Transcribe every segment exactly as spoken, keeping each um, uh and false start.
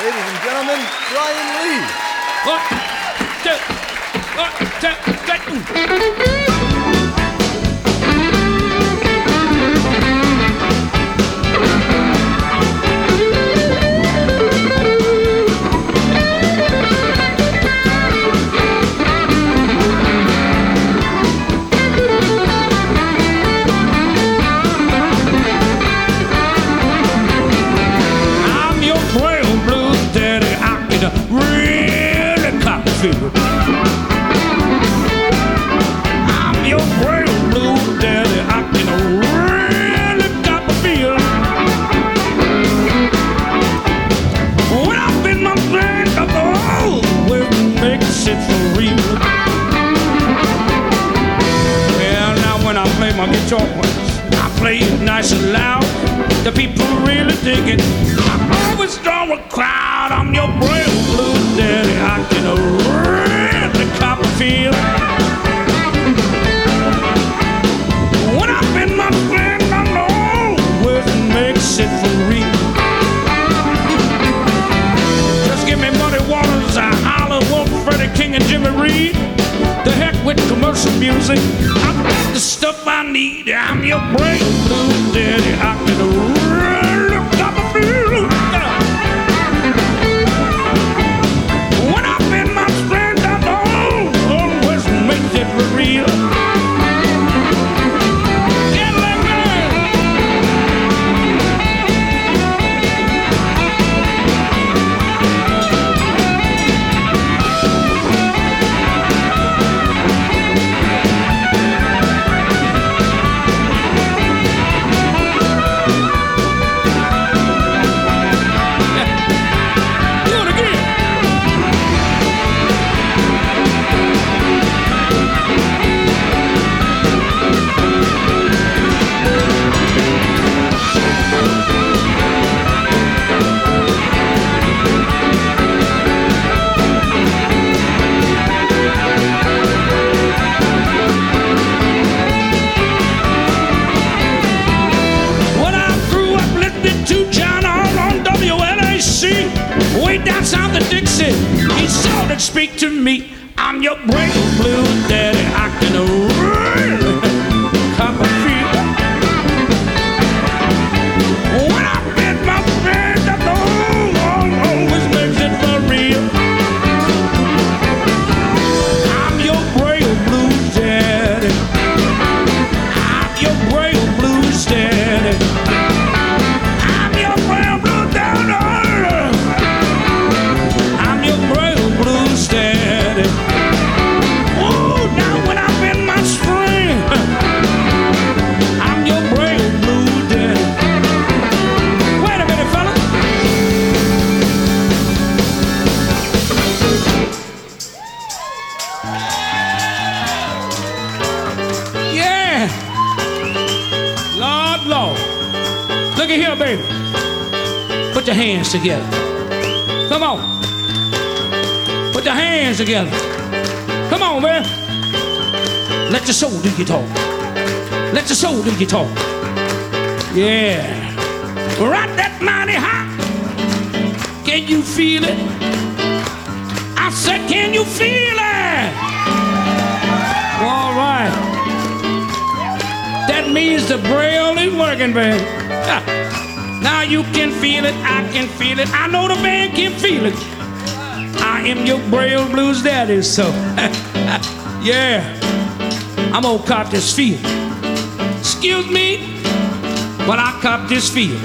Ladies and gentlemen, Brian Lee. One, two, one, two, three. Really cotton field. I'm your brave blue daddy. I can really cotton field. When I'm in my band, I always makes it for real. Well, now when I play my guitar, I play it nice and loud. The people really dig it. I always draw a crowd. I'm your brave blue daddy. I can really copper feel. When I'm in my friend, I know where it makes it for real. Just give me Muddy Waters, I holler Wolf, Freddie King and Jimmy Reed. The heck with commercial music. I've got the stuff I need. I'm your brave blue daddy. I can really copper feel. When I'm in my strength, I know always makes it for real. Get like down south of Dixie, he saw that speak to me. I'm your brave blue daddy. I can really copper feel. When I bet my friend, I know always makes it for real. I'm your brave blue daddy. I'm your brave blues daddy. I'm your brave blue daddy. Daddy. Oh, now when I'm in my spring, I'm your brave blue daddy. Wait a minute, fella. Yeah. Lord, Lord. Look at here, baby. Put your hands together. Come on. Put your hands together. Come on, man. Let your soul do your talk. Let your soul do your talk. Yeah. Right that mighty hot. Can you feel it? I said, can you feel it? All right. That means the braille is working, baby. Now you can feel it. I can feel it. I know the band can feel it. I am your brave blues daddy, so yeah, I'm gonna cop this field. Excuse me, but I cop this field.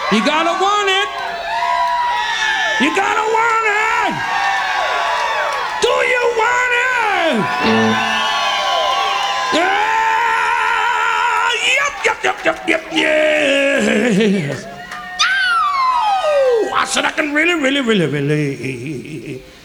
You gotta want it. You gotta want it. Do you want it? Yeah. Yep, yep, yep, yep, yep, yes. I said I can really, really, really, really